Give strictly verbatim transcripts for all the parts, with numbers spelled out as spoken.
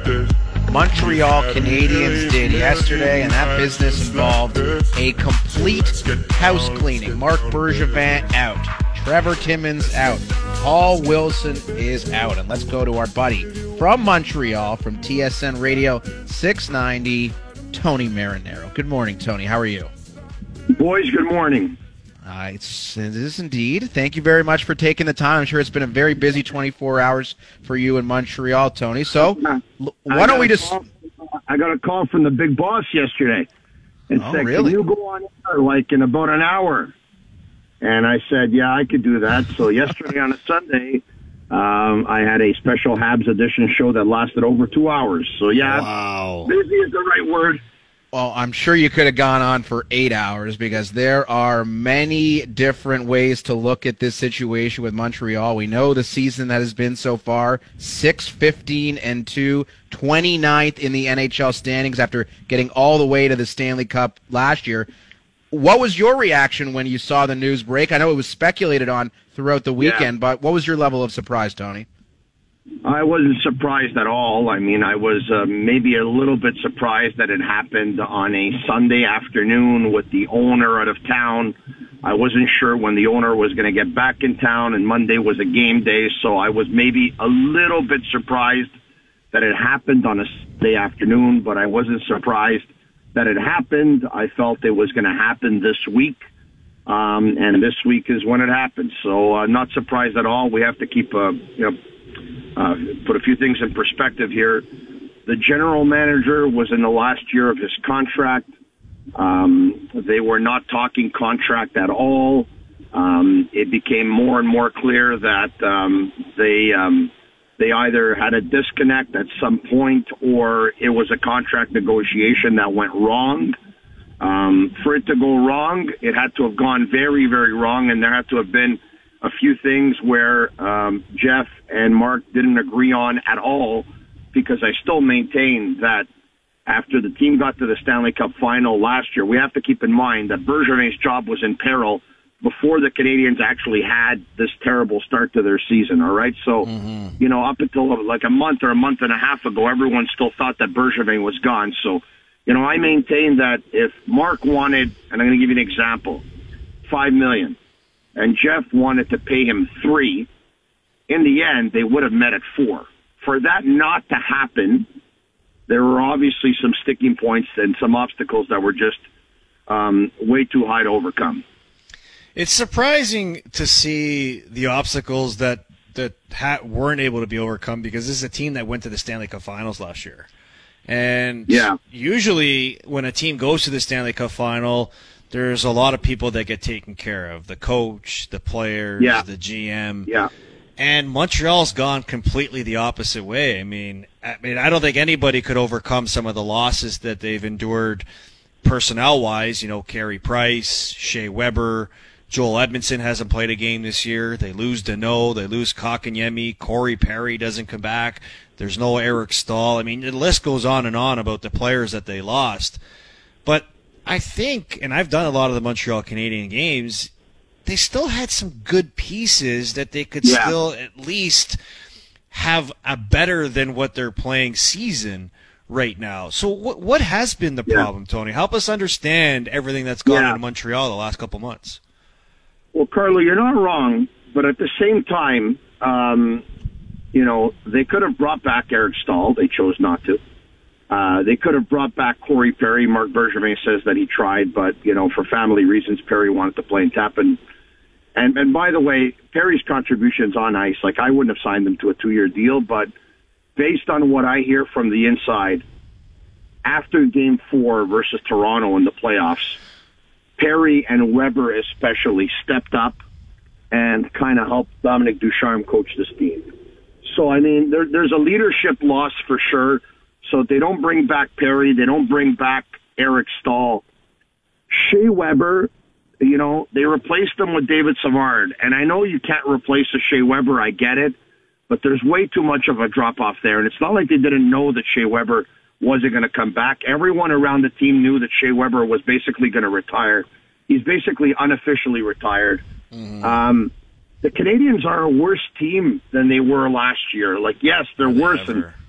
Montreal Canadiens did yesterday, and that business involved a complete house cleaning. Marc Bergevin out. Trevor Timmins out. Paul Wilson is out. And let's go to our buddy from Montreal, from T S N Radio six ninety, Tony Marinaro. Good morning, Tony. How are you? Boys, good morning. Uh, it's, it is indeed. Thank you very much for taking the time. I'm sure it's been a very busy twenty-four hours for you in Montreal, Tony. So l- why don't we just... Call, I got a call from the big boss yesterday and oh, said, really? can you go on air like in about an hour? And I said, yeah, I could do that. So yesterday on a Sunday, um, I had a special Habs edition show that lasted over two hours. So, yeah, wow. Busy is the right word. Well, I'm sure you could have gone on for eight hours because there are many different ways to look at this situation with Montreal. We know the season that has been so far, six fifteen and two, twenty-ninth in the N H L standings after getting all the way to the Stanley Cup last year. What was your reaction when you saw the news break? I know it was speculated on throughout the weekend, yeah. But what was your level of surprise, Tony? I wasn't surprised at all. I mean, I was uh, maybe a little bit surprised that it happened on a Sunday afternoon with the owner out of town. I wasn't sure when the owner was going to get back in town, and Monday was a game day, so I was maybe a little bit surprised that it happened on a Sunday afternoon, but I wasn't surprised that it happened. I felt it was going to happen this week, um, and this week is when it happened. So uh, not surprised at all. We have to keep a, you know, Uh, put a few things in perspective here. The general manager was in the last year of his contract. Um, they were not talking contract at all. Um, it became more and more clear that um, they um, they either had a disconnect at some point or it was a contract negotiation that went wrong. Um, for it to go wrong, it had to have gone very, very wrong, and there had to have been a few things where um, Jeff and Mark didn't agree on at all, because I still maintain that after the team got to the Stanley Cup final last year, we have to keep in mind that Bergevin's job was in peril before the Canadiens actually had this terrible start to their season, all right? So, mm-hmm. you know, up until like a month or a month and a half ago, everyone still thought that Bergevin was gone. So, you know, I maintain that if Mark wanted, and I'm going to give you an example, five million dollars, and Jeff wanted to pay him three, in the end, they would have met at four. For that not to happen, there were obviously some sticking points and some obstacles that were just um, way too high to overcome. It's surprising to see the obstacles that that ha- weren't able to be overcome, because this is a team that went to the Stanley Cup Finals last year. And yeah. usually when a team goes to the Stanley Cup Final, there's a lot of people that get taken care of. The coach, the players, yeah. the G M. Yeah. And Montreal's gone completely the opposite way. I mean, I mean, I don't think anybody could overcome some of the losses that they've endured personnel-wise. You know, Carey Price, Shea Weber, Joel Edmondson hasn't played a game this year. They lose Deneau. They lose Kotkaniemi. Corey Perry doesn't come back. There's no Eric Stahl. I mean, the list goes on and on about the players that they lost. But I think, and I've done a lot of the Montreal Canadiens games, they still had some good pieces that they could yeah. still at least have a better than what they're playing season right now. So what what has been the problem, yeah. Tony? Help us understand everything that's gone yeah. on in Montreal the last couple months. Well, Carlo, you're not wrong, but at the same time, um, you know, they could have brought back Eric Stahl. They chose not to. Uh, they could have brought back Corey Perry. Marc Bergevin says that he tried, but, you know, for family reasons, Perry wanted to play in Tappan. And, and by the way, Perry's contributions on ice, like I wouldn't have signed him to a two-year deal, but based on what I hear from the inside, after Game four versus Toronto in the playoffs, Perry and Weber especially stepped up and kind of helped Dominic Ducharme coach this team. So, I mean, there, there's a leadership loss for sure. So they don't bring back Perry. They don't bring back Eric Stahl. Shea Weber, you know, they replaced him with David Savard. And I know you can't replace a Shea Weber. I get it. But there's way too much of a drop-off there. And it's not like they didn't know that Shea Weber wasn't going to come back. Everyone around the team knew that Shea Weber was basically going to retire. He's basically unofficially retired. Mm-hmm. Um, the Canadiens are a worse team than they were last year. Like, yes, they're worse. And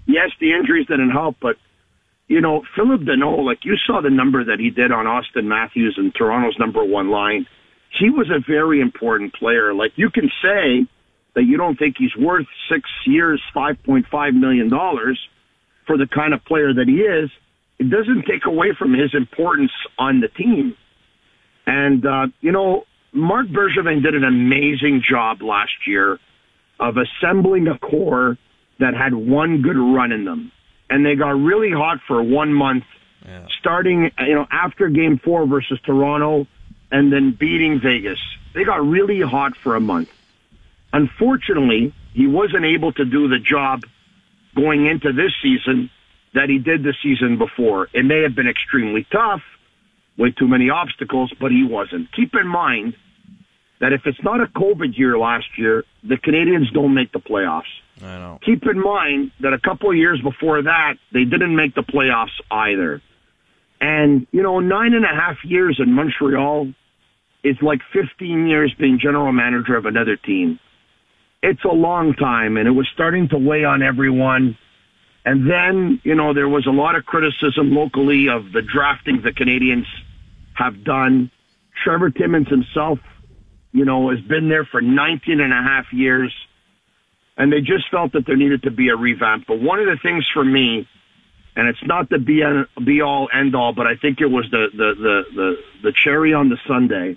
yes, the injuries didn't help, but, you know, Philip Deneau, like you saw the number that he did on Austin Matthews and Toronto's number one line. He was a very important player. Like, you can say that you don't think he's worth six years, five point five million dollars for the kind of player that he is. It doesn't take away from his importance on the team. And, uh, you know, Marc Bergevin did an amazing job last year of assembling a core that had one good run in them. And they got really hot for one month, yeah. starting, you know, after game four versus Toronto and then beating Vegas. They got really hot for a month. Unfortunately, he wasn't able to do the job going into this season that he did the season before. It may have been extremely tough, way too many obstacles, but he wasn't. Keep in mind that if it's not a COVID year last year, the Canadiens don't make the playoffs. I know. Keep in mind that a couple of years before that, they didn't make the playoffs either. And, you know, nine and a half years in Montreal is like fifteen years being general manager of another team. It's a long time, and it was starting to weigh on everyone. And then, you know, there was a lot of criticism locally of the drafting the Canadiens have done. Trevor Timmins himself, you know, has been there for nineteen and a half years, and they just felt that there needed to be a revamp. But one of the things for me, and it's not the be, be all end all, but I think it was the, the, the, the, the cherry on the sundae,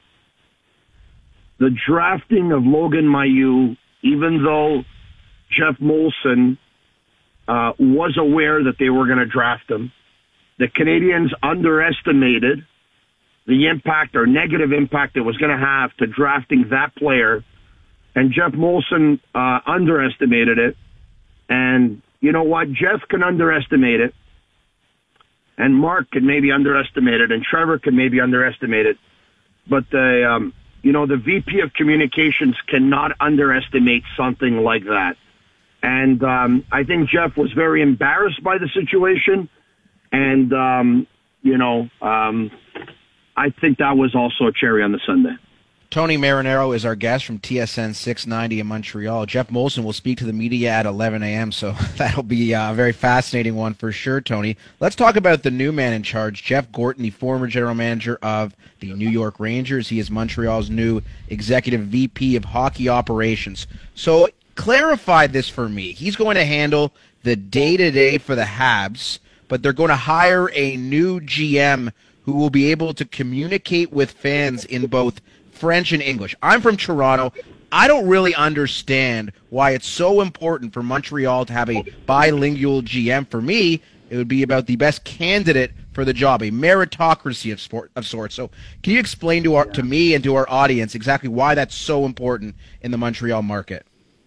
the drafting of Logan Mailloux, even though Jeff Molson uh, was aware that they were going to draft him, the Canadiens underestimated the impact or negative impact it was going to have to drafting that player, and Jeff Molson uh, underestimated it. And you know what? Jeff can underestimate it, and Mark can maybe underestimate it, and Trevor can maybe underestimate it, but the um, you know, the V P of communications cannot underestimate something like that. And um, I think Jeff was very embarrassed by the situation. And, um, you know, um, I think that was also a cherry on the sundae. Tony Marinaro is our guest from T S N six ninety in Montreal. Jeff Molson will speak to the media at eleven a.m., so that'll be a very fascinating one for sure, Tony. Let's talk about the new man in charge, Jeff Gorton, the former general manager of the New York Rangers. He is Montreal's new executive V P of hockey operations. So clarify this for me. He's going to handle the day-to-day for the Habs, but they're going to hire a new G M who will be able to communicate with fans in both French and English. I'm from Toronto. I don't really understand why it's so important for Montreal to have a bilingual G M. For me, it would be about the best candidate for the job, a meritocracy of sport of sorts. So, can you explain to our to me and to our audience exactly why that's so important in the Montreal market?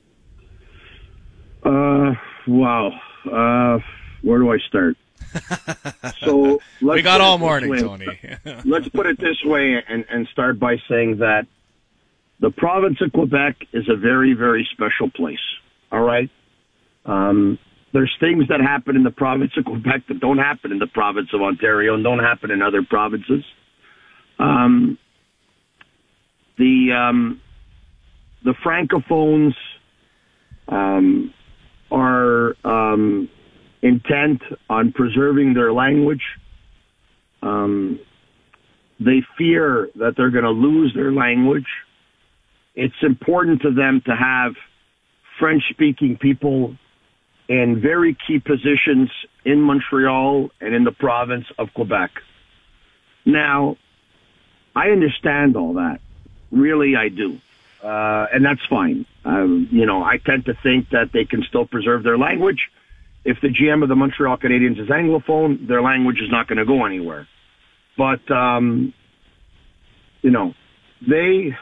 Uh, wow. Uh, where do I start? So let's we got all morning, Tony. Let's put it this way and, and start by saying that the province of Quebec is a very, very special place. All right? Um, there's things that happen in the province of Quebec that don't happen in the province of Ontario and don't happen in other provinces. Um, the um, the Francophones um, are um, intent on preserving their language. Um, they fear that they're going to lose their language. It's important to them to have French-speaking people in very key positions in Montreal and in the province of Quebec. Now, I understand all that. Really, I do. Uh, and that's fine. Um, you know, I tend to think that they can still preserve their language. If the G M of the Montreal Canadiens is Anglophone, their language is not going to go anywhere. But, um, you know, they,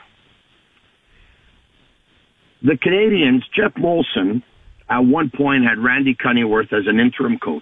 the Canadiens, Jeff Molson, at one point had Randy Cunneyworth as an interim coach.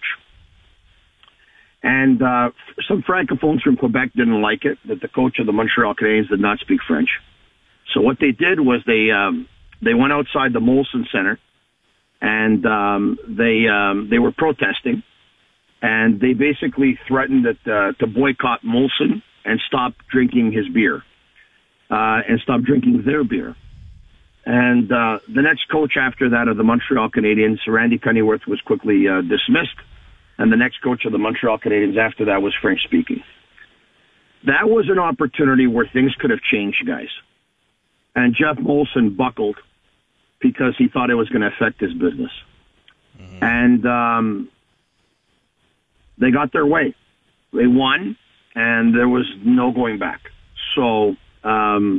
And uh, some Francophones from Quebec didn't like it, that the coach of the Montreal Canadiens did not speak French. So what they did was they um, they went outside the Molson Center, and um, they um, they were protesting, and they basically threatened that, uh, to boycott Molson and stop drinking his beer, uh, and stop drinking their beer. And uh, the next coach after that of the Montreal Canadiens, Randy Cunninworth, was quickly uh, dismissed. And the next coach of the Montreal Canadiens after that was French-speaking. That was an opportunity where things could have changed, guys. And Jeff Molson buckled because he thought it was going to affect his business. Mm-hmm. And um, they got their way. They won, and there was no going back. So, um,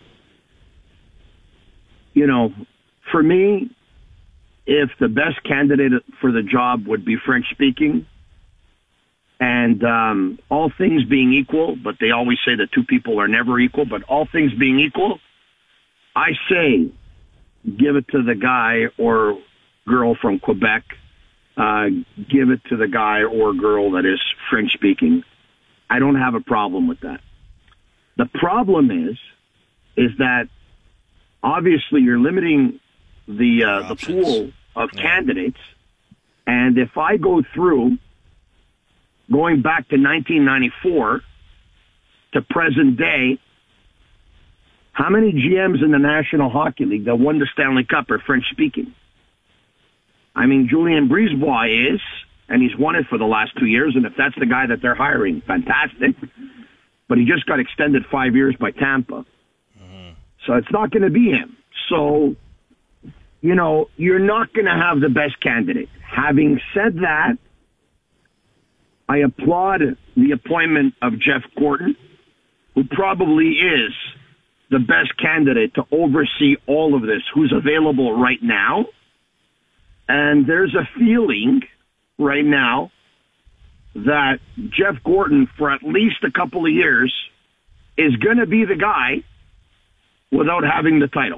you know, for me, if the best candidate for the job would be French-speaking, and um, all things being equal, but they always say that two people are never equal, but all things being equal, I say give it to the guy or girl from Quebec. Uh, give it to the guy or girl that is French-speaking. I don't have a problem with that. The problem is, is that obviously you're limiting the uh, the pool of yeah. candidates, and if I go through, going back to nineteen ninety-four to present day, how many G Ms in the National Hockey League that won the Stanley Cup are French-speaking? I mean, Julien Brisebois is, and he's won it for the last two years, and if that's the guy that they're hiring, fantastic. But he just got extended five years by Tampa. Mm-hmm. So it's not going to be him. So, you know, you're not going to have the best candidate. Having said that, I applaud the appointment of Jeff Gorton, who probably is the best candidate to oversee all of this, who's available right now. And there's a feeling right now that Jeff Gorton, for at least a couple of years, is going to be the guy without having the title.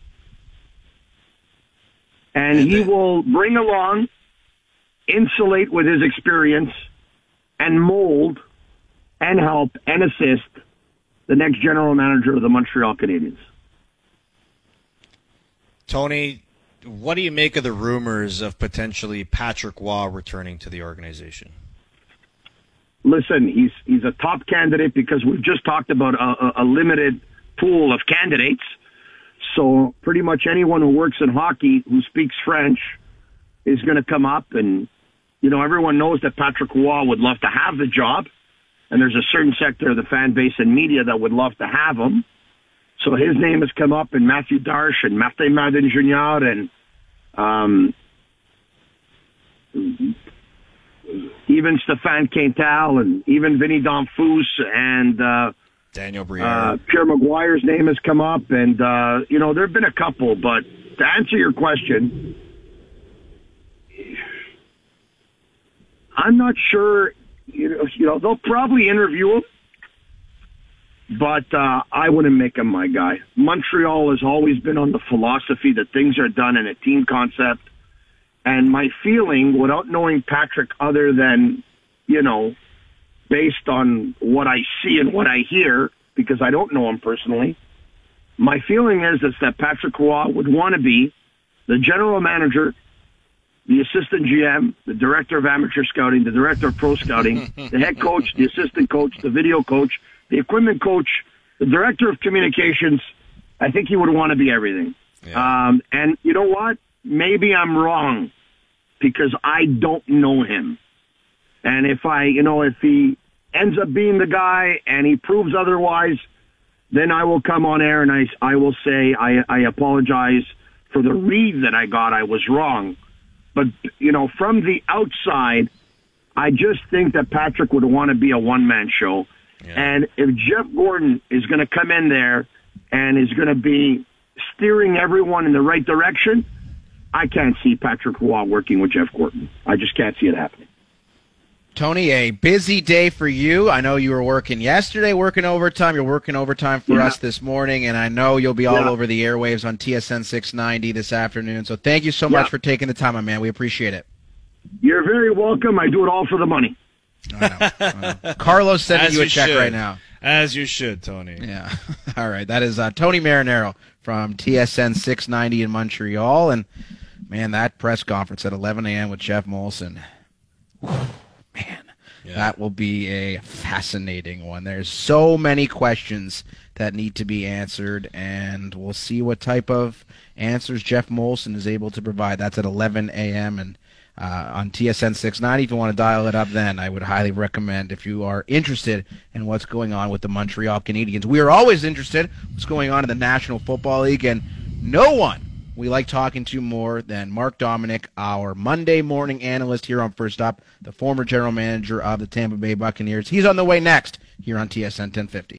And he will bring along, insulate with his experience, and mold and help and assist the next general manager of the Montreal Canadiens. Tony, what do you make of the rumors of potentially Patrick Waugh returning to the organization? Listen, he's he's a top candidate because we've just talked about a, a limited pool of candidates. So pretty much anyone who works in hockey who speaks French is going to come up. And, you know, everyone knows that Patrick Waugh would love to have the job. And there's a certain sector of the fan base and media that would love to have him. So his name has come up, and Matthew Darche and Martin Madden Junior and um, even Stéphane Quintal and even Vinny Damphousse and uh, Daniel Briere. Uh, Pierre Maguire's name has come up, and, uh, you know, there have been a couple. But to answer your question, I'm not sure. You know, you know they'll probably interview him. But uh, I wouldn't make him my guy. Montreal has always been on the philosophy that things are done in a team concept. And my feeling, without knowing Patrick other than, you know, based on what I see and what I hear, because I don't know him personally, my feeling is, is that Patrick Roy would want to be the general manager, the assistant G M, the director of amateur scouting, the director of pro scouting, the head coach, the assistant coach, the video coach, the equipment coach, the director of communications. I think he would want to be everything. Yeah. Um, and you know what? Maybe I'm wrong because I don't know him. And if I, you know, if he ends up being the guy and he proves otherwise, then I will come on air and I, I will say I, I apologize for the read that I got. I was wrong. But, you know, from the outside, I just think that Patrick would want to be a one-man show. Yeah. And if Jeff Gorton is going to come in there and is going to be steering everyone in the right direction, I can't see Patrick Roy working with Jeff Gorton. I just can't see it happening. Tony, a busy day for you. I know you were working yesterday, working overtime. You're working overtime for yeah. us this morning, and I know you'll be all yeah. over the airwaves on T S N six ninety this afternoon. So thank you so yeah. much for taking the time, my man. We appreciate it. You're very welcome. I do it all for the money. I know. I know. Carlos sending you a check should. right now. As you should, Tony. Yeah. All right. That is uh, Tony Marinaro from T S N six ninety in Montreal. And, man, that press conference at eleven a.m. with Jeff Molson. Whew, man. Yeah. That will be a fascinating one. There's so many questions that need to be answered, and we'll see what type of answers Jeff Molson is able to provide. That's at eleven a.m. and uh, on T S N six ninety. If you want to dial it up then, I would highly recommend if you are interested in what's going on with the Montreal Canadiens. We are always interested in what's going on in the National Football League, and no one we like talking to more than Mark Dominic, our Monday morning analyst here on First Up, the former general manager of the Tampa Bay Buccaneers. He's on the way next here on T S N ten fifty.